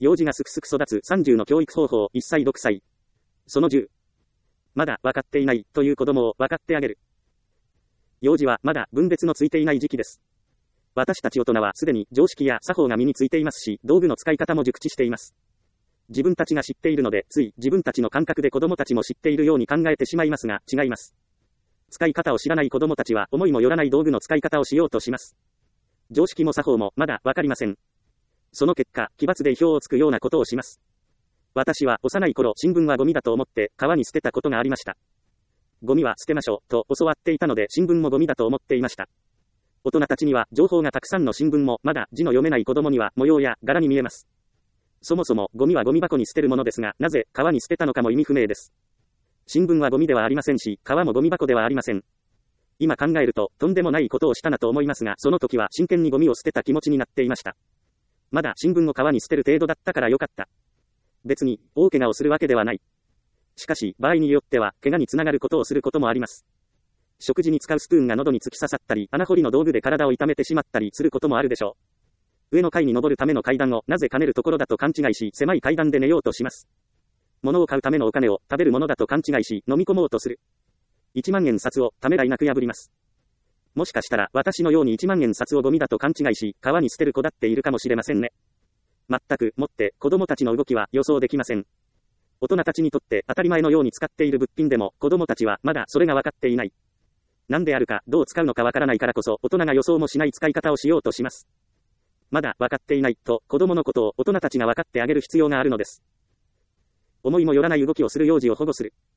幼児がすくすく育つ30の教育方法。1歳6歳。その10。まだ分かっていないという子供を分かってあげる。幼児はまだ分別のついていない時期です。私たち大人はすでに常識や作法が身についていますし、道具の使い方も熟知しています。自分たちが知っているので、つい自分たちの感覚で子供たちも知っているように考えてしまいますが、違います。使い方を知らない子供たちは思いもよらない道具の使い方をしようとします。常識も作法もまだわかりません。その結果、奇抜で意表をつくようなことをします。私は幼い頃、新聞はゴミだと思って川に捨てたことがありました。ゴミは捨てましょうと教わっていたので、新聞もゴミだと思っていました。大人たちには情報がたくさんの新聞も、まだ字の読めない子供には模様や柄に見えます。そもそもゴミはゴミ箱に捨てるものですが、なぜ川に捨てたのかも意味不明です。新聞はゴミではありませんし、川もゴミ箱ではありません。今考えると、とんでもないことをしたなと思いますが、その時は真剣にゴミを捨てた気持ちになっていました。まだ新聞を川に捨てる程度だったからよかった。別に、大怪我をするわけではない。しかし、場合によっては、怪我につながることをすることもあります。食事に使うスプーンが喉に突き刺さったり、穴掘りの道具で体を痛めてしまったりすることもあるでしょう。上の階に登るための階段をなぜ兼ねるところだと勘違いし、狭い階段で寝ようとします。物を買うためのお金を食べるものだと勘違いし、飲み込もうとする。1万円札をためらいなく破ります。もしかしたら私のように1万円札をゴミだと勘違いし、川に捨てる子だっているかもしれませんね。全くもって子供たちの動きは予想できません。大人たちにとって当たり前のように使っている物品でも子供たちはまだそれが分かっていない。何であるかどう使うのかわからないからこそ大人が予想もしない使い方をしようとします。まだ分かっていないと子供のことを大人たちが分かってあげる必要があるのです。思いもよらない動きをする幼児を保護する。